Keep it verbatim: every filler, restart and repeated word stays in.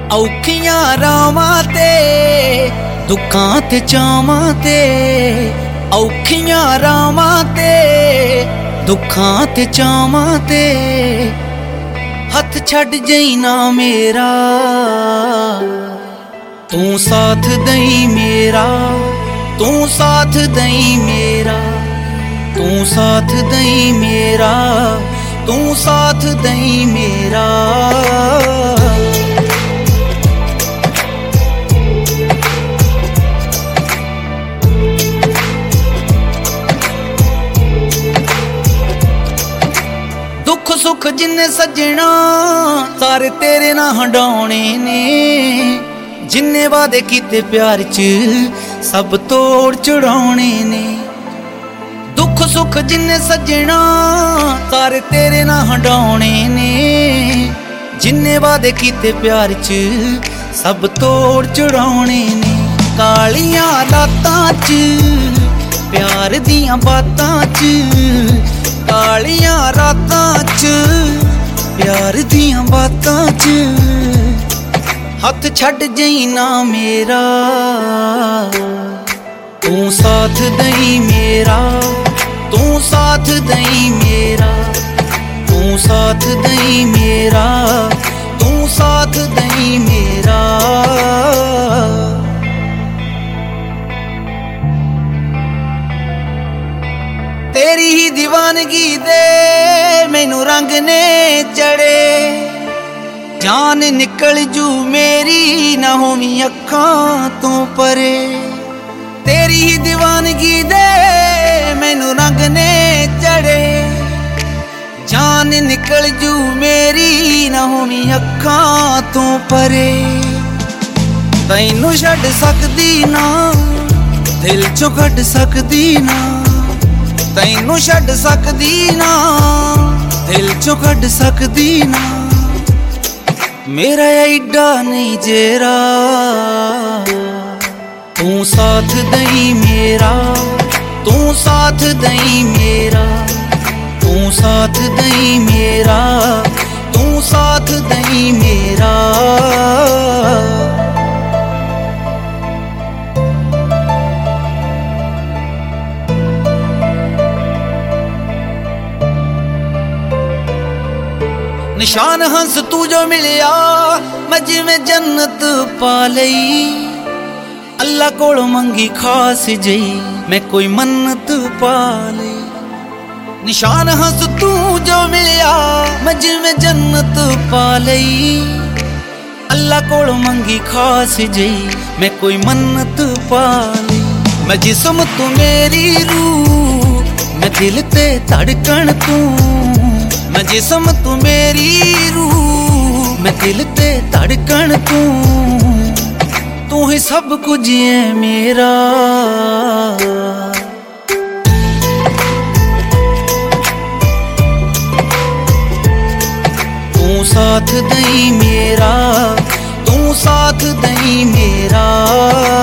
औखियां रावां ते दुखां ते चावां ते, औखियां रावां ते दुखां ते चावां ते, हथ छड़ जई ना मेरा तू साथ दई मेरा, तू साथ दई मेरा, तू साथ दई मेरा, तू साथ दई मेरा। दुख सुख जिन्ने सजना सारे तेरे ना हंडाने ने, जिन्ने वादे कीते प्यार च सब तोड़ चढ़ाने ने। दुख सुख जिन्ने सजना सारे तेरे ना हंडाने ने, जिन्ने वादे कीते प्यार च सब तोड़ चढ़ाने ने। कालियां रातां च प्यार दियां बातां च, कालियां रातां च प्यार दियां बातां च, हथ छड़ जई ना मेरा तू साथ दई मेरा, तू साथ दई मेरा, तू साथ दई मेरा, तू साथ दई मेरा। तेरी ही दीवानगी दे मैनू रंग ने चढ़े, जान निकल जू मेरी ना होवी अखां तो परे। तेरी ही दीवानगी दे मैनू रंग ने चढ़े, जान निकल जू मेरी ना होवी अखां तो परे। तैनू छड्ड सकदी ना दिल चों कढ सकदी ना, तैनू छड्ड सकदी ना दिल चों कढ सकदी ना। मेरा एडा नहीं जेरा तू साथ दई मेरा, तू साथ दई मेरा, तू साथ दई मेरा, तू साथ दई मेरा। निशान हंस तू जो मिलिया मैं जिवें जन्नत पा लई, अल्लाह कोल मंगी खास जई मैं कोई मन्नत पा लई। निशान हंस तू जो मिलिया मैं जिवें जन्नत पा लई, अल्लाह कोल मंगी खास जई मैं कोई मन्नत पा लई। मैं जिस्म तू मेरी रूह, मैं दिल ते धड़कन तू, मैं जिस्म तू मेरी रूह, मैं दिल ते धड़कन तू, तू ही सब कुछ है मेरा। तू साथ दई मेरा, तू साथ दई मेरा।